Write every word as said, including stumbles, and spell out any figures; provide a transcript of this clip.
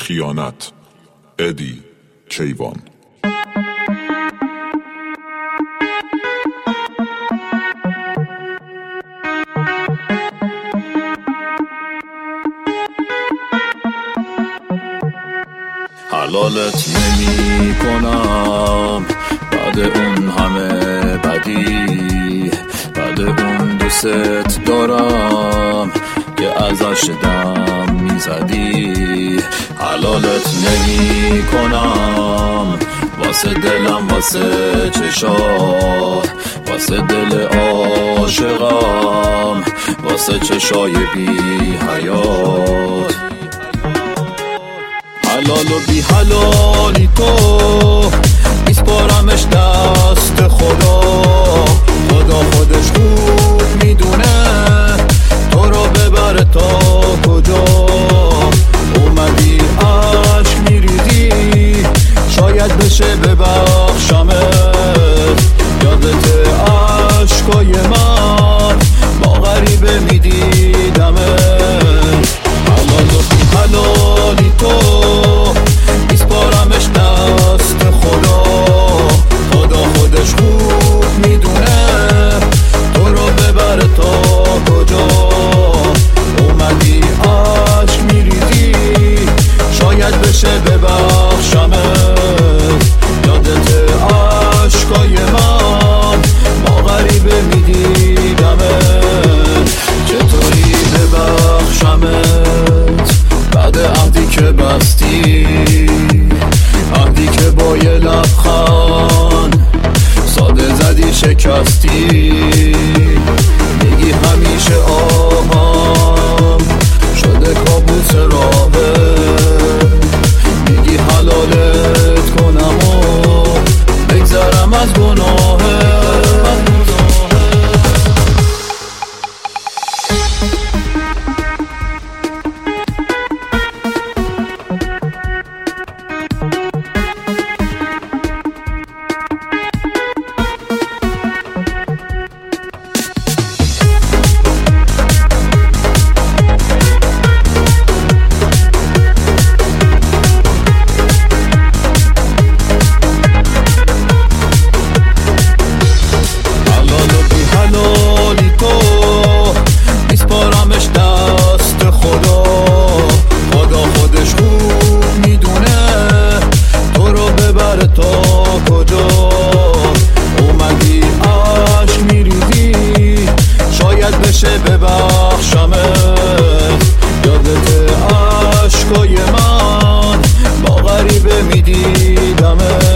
خیانت. ادی کیوان. حلالت نمی کنم بعد اون همه بدی، بعد اون دوست دارم که ازش دم میزدی. حلالت نمی کنم واسه دلم، واسه چشات، واسه دل عاشقم، واسه چشای بی حیات. حلال و بی حلالی تو میسپارمش دست خدا. خدا خودش خوب میدونه تو رو ببره تا کجا. اومدی عشق میریزی شاید بشه ببخشمت. یادت عشقای من با غریبه میدیدمت. حلال و بی حلالی تو میسپارمش دست خدا. خدا خودش خوب میدونه تو رو ببره تا کجا. اومدی عشق میریزی شاید بشه ببخشمت. یادت عشقای من با غریبه میدیدمت. چطوری ببخشمت بعد عهدی که بستی، عهدی که با یه لبخند ساده زدی شکستی. میگی همیشه آهم شده کابوس راهه. میگی حلالت کنم و بگذرم از گناهه. بشه ببخشمت. یادت عشقای من با غریبه میدیدمت.